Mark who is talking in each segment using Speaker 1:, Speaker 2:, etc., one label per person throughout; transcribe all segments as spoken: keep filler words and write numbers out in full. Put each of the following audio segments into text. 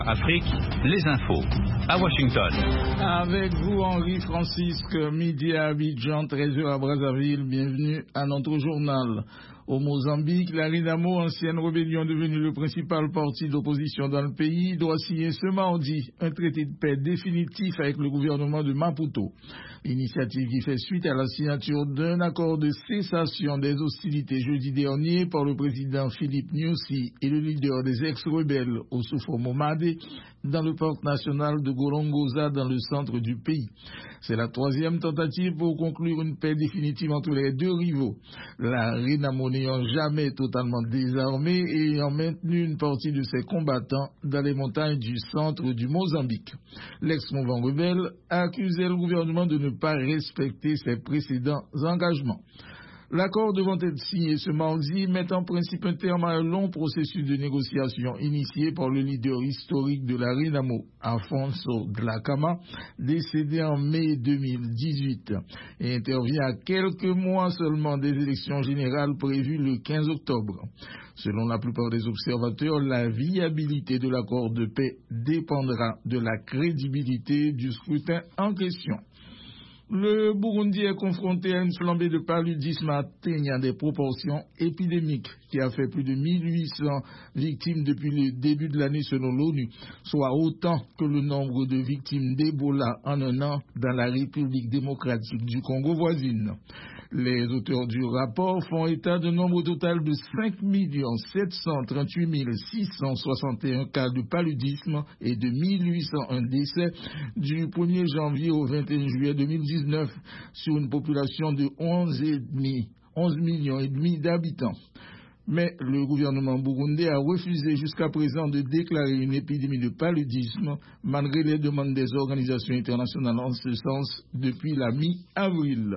Speaker 1: Afrique, les infos, à Washington.
Speaker 2: Avec vous, Henri Francisque, midi à Abidjan, treize heures à Brazzaville. Bienvenue à notre journal. Au Mozambique, la Renamo, ancienne rébellion devenue le principal parti d'opposition dans le pays, doit signer ce mardi un traité de paix définitif avec le gouvernement de Maputo. Initiative qui fait suite à la signature d'un accord de cessation des hostilités jeudi dernier par le président Philippe Nyusi et le leader des ex-rebelles, Oussoufo Momade, dans le parc national de Gorongosa dans le centre du pays. C'est la troisième tentative pour conclure une paix définitive entre les deux rivaux. La Renamo n'ayant jamais totalement désarmé et ayant maintenu une partie de ses combattants dans les montagnes du centre du Mozambique. L'ex-mouvement rebelle a accusé le gouvernement de ne pas respecter ses précédents engagements. L'accord devant être signé ce mardi met en principe un terme à un long processus de négociation initié par le leader historique de la Renamo, Afonso Dhlakama, décédé en mai deux mille dix-huit, et intervient à quelques mois seulement des élections générales prévues le quinze octobre. Selon la plupart des observateurs, la viabilité de l'accord de paix dépendra de la crédibilité du scrutin en question. Le Burundi est confronté à une flambée de paludisme atteignant des proportions épidémiques qui a fait plus de mille huit cents victimes depuis le début de l'année selon l'ONU, soit autant que le nombre de victimes d'Ebola en un an dans la République démocratique du Congo voisine. Les auteurs du rapport font état d'un nombre total de cinq millions sept cent trente-huit mille six cent soixante et un cas de paludisme et de mille huit cent un décès du premier janvier au vingt et un juillet deux mille dix-neuf sur une population de onze millions et demi d'habitants. Mais le gouvernement burundais a refusé jusqu'à présent de déclarer une épidémie de paludisme malgré les demandes des organisations internationales en ce sens depuis la mi-avril.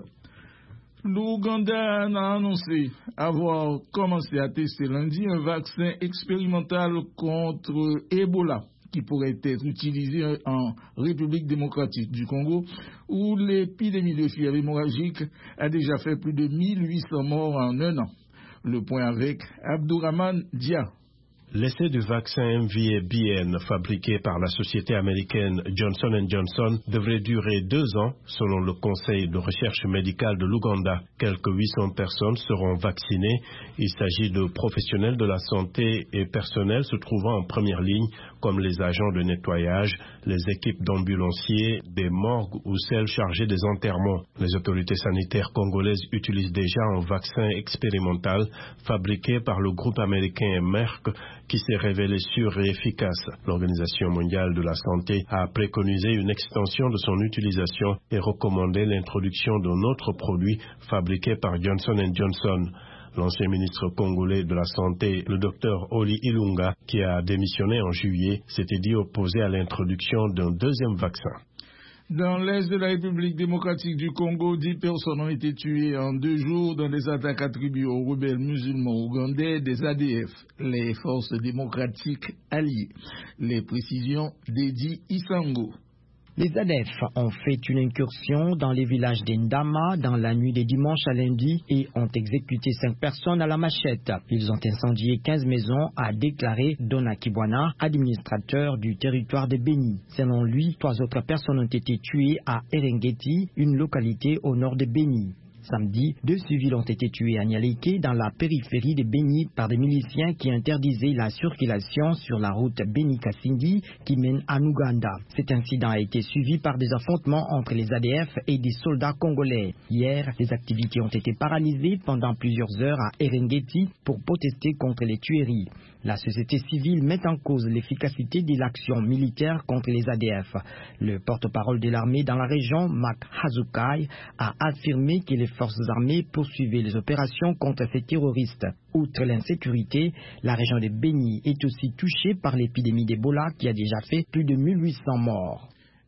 Speaker 2: L'Ouganda a annoncé avoir commencé à tester lundi un vaccin expérimental contre Ebola qui pourrait être utilisé en République démocratique du Congo où l'épidémie de fièvre hémorragique a déjà fait plus de mille huit cents morts en un an. Le point avec Abdourahmane Dia.
Speaker 3: L'essai du vaccin M V A B N fabriqué par la société américaine Johnson and Johnson devrait durer deux ans selon le conseil de recherche médicale de l'Ouganda. Quelques huit cents personnes seront vaccinées. Il s'agit de professionnels de la santé et personnels se trouvant en première ligne comme les agents de nettoyage, les équipes d'ambulanciers, des morgues ou celles chargées des enterrements. Les autorités sanitaires congolaises utilisent déjà un vaccin expérimental fabriqué par le groupe américain Merck qui s'est révélé sûr et efficace. L'Organisation mondiale de la santé a préconisé une extension de son utilisation et recommandé l'introduction d'un autre produit fabriqué par Johnson and Johnson. L'ancien ministre congolais de la Santé, le docteur Oli Ilunga, qui a démissionné en juillet, s'était dit opposé à l'introduction d'un deuxième vaccin.
Speaker 2: Dans l'est de la République démocratique du Congo, dix personnes ont été tuées en deux jours dans des attaques attribuées aux rebelles musulmans ougandais des A D F, les forces démocratiques alliées. Les précisions d'Edi Isango.
Speaker 4: Les A D F ont fait une incursion dans les villages d'Endama dans la nuit de dimanche à lundi et ont exécuté cinq personnes à la machette. Ils ont incendié quinze maisons, a déclaré Dona Kibwana, administrateur du territoire de Beni. Selon lui, trois autres personnes ont été tuées à Erengeti, une localité au nord de Beni. Samedi, deux civils ont été tués à Nyaleke dans la périphérie de Beni par des miliciens qui interdisaient la circulation sur la route Beni-Kasindi qui mène à Ouganda. Cet incident a été suivi par des affrontements entre les A D F et des soldats congolais. Hier, les activités ont été paralysées pendant plusieurs heures à Erengeti pour protester contre les tueries. La société civile met en cause l'efficacité de l'action militaire contre les A D F. Le porte-parole de l'armée dans la région, Mak Hazukai, a affirmé que les forces armées poursuivaient les opérations contre ces terroristes. Outre l'insécurité, la région de Beni est aussi touchée par l'épidémie d'Ebola qui a déjà fait plus de mille huit cents morts.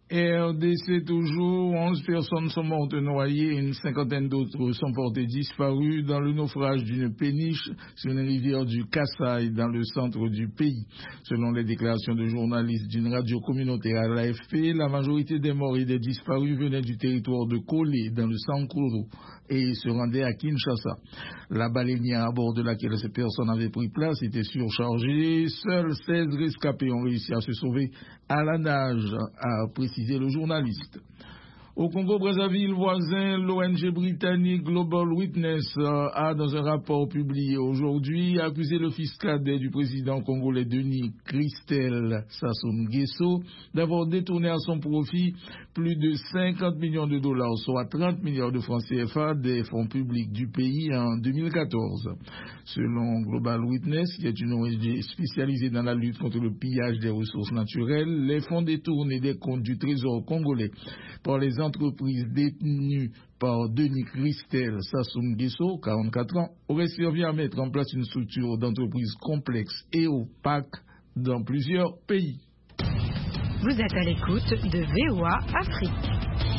Speaker 2: R D C toujours, onze personnes sont mortes noyées et une cinquantaine d'autres sont portées disparues dans le naufrage d'une péniche sur une rivière du Kassai dans le centre du pays. Selon les déclarations de journalistes d'une radio communautaire à l'A F P, la majorité des morts et des disparus venaient du territoire de Kolé dans le Sankuru. et se rendait à Kinshasa. La baleinière à bord de laquelle ces personnes avaient pris place était surchargée. Seuls seize rescapés ont réussi à se sauver à la nage, a précisé le journaliste. Au Congo-Brazzaville voisin, l'O N G britannique Global Witness a, dans un rapport publié aujourd'hui, accusé le fils cadet du président congolais Denis Christel Sassou Nguesso d'avoir détourné à son profit plus de cinquante millions de dollars, soit trente milliards de francs C F A des fonds publics du pays en deux mille quatorze. Selon Global Witness, qui est une O N G spécialisée dans la lutte contre le pillage des ressources naturelles, les fonds détournés des comptes du Trésor congolais par les entreprises détenues par Denis Christel Sassou Nguesso, quarante-quatre ans, auraient servi à mettre en place une structure d'entreprise complexe et opaque dans plusieurs pays.
Speaker 5: Vous êtes à l'écoute de V O A Afrique.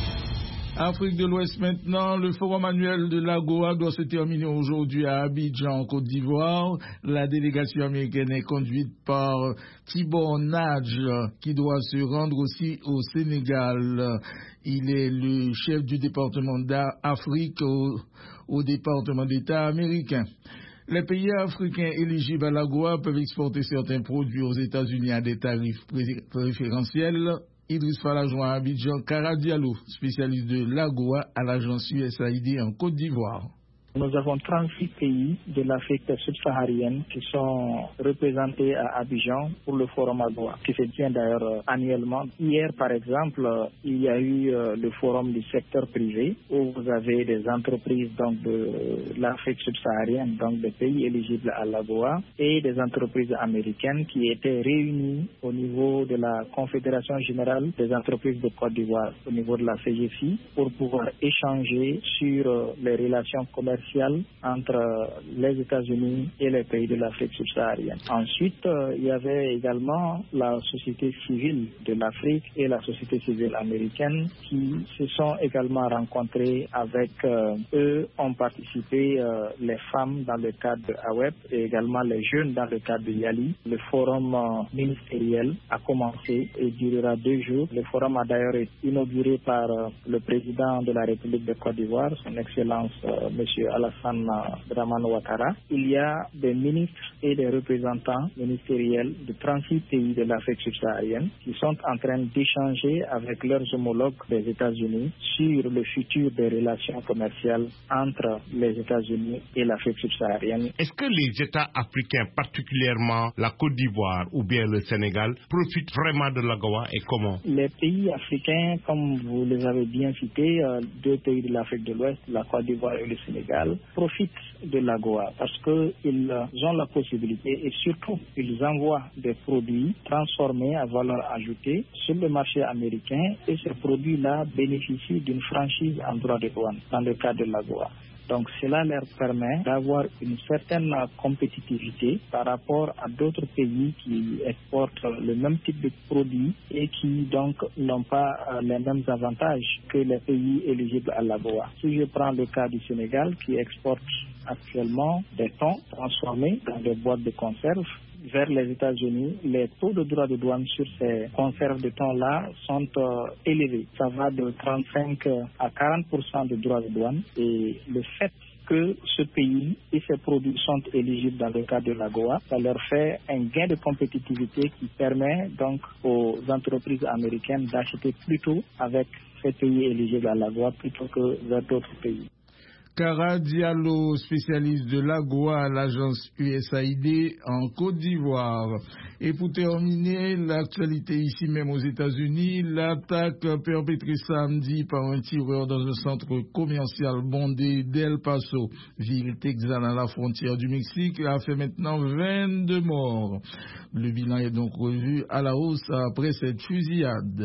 Speaker 2: Afrique de l'Ouest maintenant, le forum annuel de l'AGOA doit se terminer aujourd'hui à Abidjan, en Côte d'Ivoire. La délégation américaine est conduite par Tibor Nadj, qui doit se rendre aussi au Sénégal. Il est le chef du département d'Afrique au, au département d'État américain. Les pays africains éligibles à l'AGOA peuvent exporter certains produits aux États-Unis à des tarifs préférentiels. Idriss Fall a joint à Abidjan Kara Diallo, spécialiste de l'AGOA à l'agence U S A I D en Côte d'Ivoire.
Speaker 6: Nous avons trente-six pays de l'Afrique subsaharienne qui sont représentés à Abidjan pour le forum AGOA, qui se tient d'ailleurs annuellement. Hier, par exemple, il y a eu le forum du secteur privé où vous avez des entreprises donc, de l'Afrique subsaharienne, donc des pays éligibles à l'AGOA, et des entreprises américaines qui étaient réunies au niveau de la Confédération générale des entreprises de Côte d'Ivoire, au niveau de la C G F I, pour pouvoir échanger sur les relations commerciales entre les États-Unis et les pays de l'Afrique subsaharienne. Ensuite, euh, il y avait également la société civile de l'Afrique et la société civile américaine qui se sont également rencontrés avec euh, eux, ont participé euh, les femmes dans le cadre de A W E P et également les jeunes dans le cadre de YALI. Le forum euh, ministériel a commencé et durera deux jours. Le forum a d'ailleurs été inauguré par euh, le président de la République de Côte d'Ivoire, son Excellence euh, Monsieur Alassane Dramane Ouattara. Il y a des ministres et des représentants ministériels de trente-six pays de l'Afrique subsaharienne qui sont en train d'échanger avec leurs homologues des États-Unis sur le futur des relations commerciales entre les États-Unis et l'Afrique subsaharienne.
Speaker 7: Est-ce que les États africains, particulièrement la Côte d'Ivoire ou bien le Sénégal, profitent vraiment de l'AGOA et comment?
Speaker 6: Les pays africains, comme vous les avez bien cités, deux pays de l'Afrique de l'Ouest, la Côte d'Ivoire et le Sénégal, profitent de l'AGOA parce qu'ils ont la possibilité et surtout ils envoient des produits transformés à valeur ajoutée sur le marché américain et ces produits-là bénéficient d'une franchise en droit de douane dans le cadre de l'AGOA. Donc cela leur permet d'avoir une certaine compétitivité par rapport à d'autres pays qui exportent le même type de produits et qui donc n'ont pas les mêmes avantages que les pays éligibles à l'AGOA. Si je prends le cas du Sénégal qui exporte actuellement des thons transformés dans des boîtes de conserve vers les États-Unis, les taux de droit de douane sur ces conserves de thon-là sont euh, élevés. Ça va de trente-cinq à quarante pour cent de droits de douane et le fait que ce pays et ses produits sont éligibles dans le cadre de l'AGOA, ça leur fait un gain de compétitivité qui permet donc aux entreprises américaines d'acheter plutôt avec ces pays éligibles à l'AGOA plutôt que vers d'autres pays.
Speaker 2: Kara Diallo, spécialiste de l'AGOA à l'agence U S A I D en Côte d'Ivoire. Et pour terminer, l'actualité ici même aux États-Unis, l'attaque perpétrée samedi par un tireur dans un centre commercial bondé d'El Paso, ville texane à la frontière du Mexique, a fait maintenant vingt-deux morts. Le bilan est donc revu à la hausse après cette fusillade.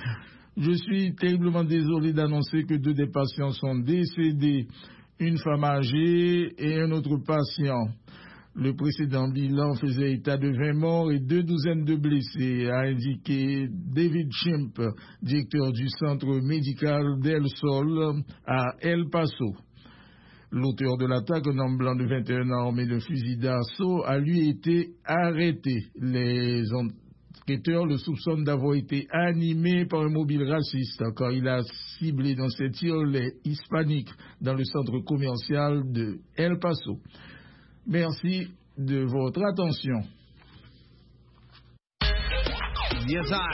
Speaker 2: Je suis terriblement désolé d'annoncer que deux des patients sont décédés, une femme âgée et un autre patient. Le précédent bilan faisait état de vingt morts et deux douzaines de blessés, a indiqué David Chimp, directeur du centre médical d'El Sol à El Paso. L'auteur de l'attaque, un homme blanc de vingt et un ans armé de fusil d'assaut, a lui été arrêté. Les enquêteurs le soupçonnent d'avoir été animé par un mobile raciste quand il a ciblé dans ses tirs les hispaniques dans le centre commercial de El Paso. Merci de votre attention.
Speaker 1: Yes, I.